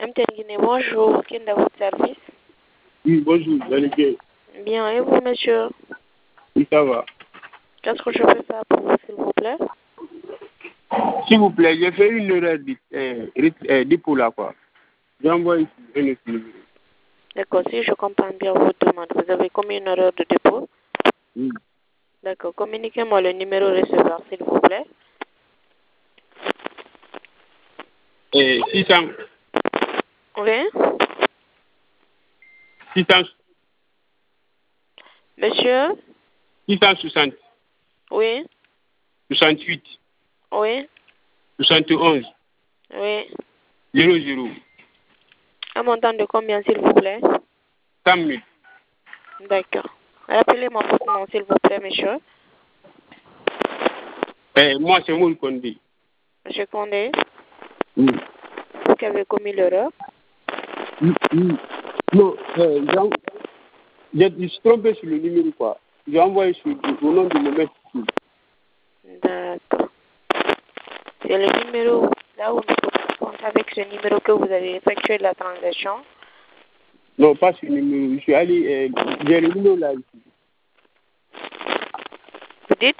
Guinée, bonjour. Qui est dans votre service? Oui, bonjour, vous allez bien? Bien, et vous, monsieur? Oui, ça va. Qu'est-ce que je peux faire pour vous, s'il vous plaît? S'il vous plaît, j'ai fait une erreur dépôt là, quoi. J'ai envoyé un autre numéro. D'accord, si je comprends bien votre demande, vous avez commis une erreur de dépôt? Oui. D'accord, communiquez-moi le numéro receveur, s'il vous plaît. 600, Oui? 600, Monsieur? 660, Oui? 68, Oui? 71, Oui? 00, Un montant de combien, s'il vous plaît? 100 000. D'accord. Rappelez-moi votre nom, s'il vous plaît, monsieur. Moi, c'est Moul Condé. Monsieur Condé, Oui. vous qui avez commis l'erreur? Oui. Non, je me suis trompé sur le numéro, quoi. J'ai envoyé au nom de mon maître. D'accord. C'est le numéro, là où nous communiquons avec ce numéro que vous avez effectué la transaction. Non, pas sur le numéro. Je suis allé, j'ai le numéro là ici. Vous dites?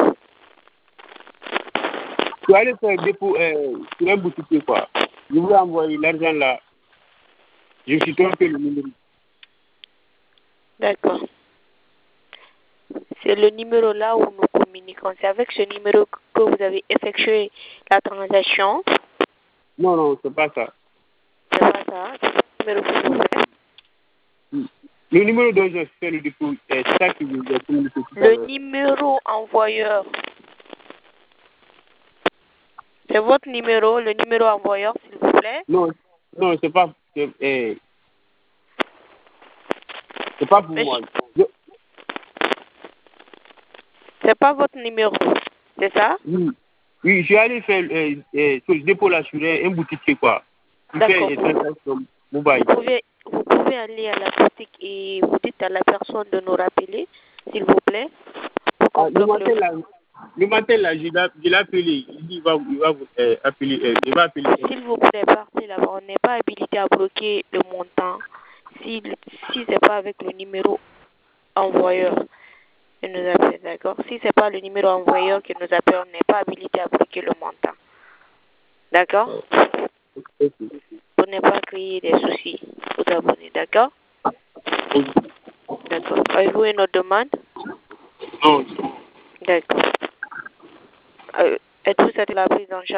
Je suis allé faire un dépôt sur un boutique, quoi. Je voulais envoyer l'argent là. Je me suis trompé le numéro. D'accord. C'est le numéro là où nous communiquons. C'est avec ce numéro que vous avez effectué la transaction. Non, non, c'est pas ça. C'est pas ça. C'est le numéro s'il vous plaît. Le numéro dont j'ai fait le dépôt, c'est ça que vous avez communiqué tout à Le l'heure. numéro envoyeur. C'est votre numéro, le numéro envoyeur, s'il vous plaît. Non, non, c'est pas pour moi. C'est pas votre numéro. C'est ça? Oui, oui, je suis allé faire ce dépôt là sur un boutique, quoi. Il D'accord. fait des transactions mobile. Vous pouvez aller à la boutique et vous dites à la personne de nous rappeler, s'il vous plaît. Le matin là, je l'ai appelé. Il dit il va vous appeler. Il va appeler. S'il vous plaît, partez là-bas. On n'est pas habilité à bloquer le montant si c'est pas avec le numéro envoyeur qui nous appelle, d'accord? Si c'est pas le numéro envoyeur qui nous appelle, on n'est pas habilité à bloquer le montant. D'accord? Pour ne pas créer des soucis aux abonnés, d'accord? D'accord. Avez-vous une autre demande? Non. D'accord. Êtes-vous satisfait de la prise en charge?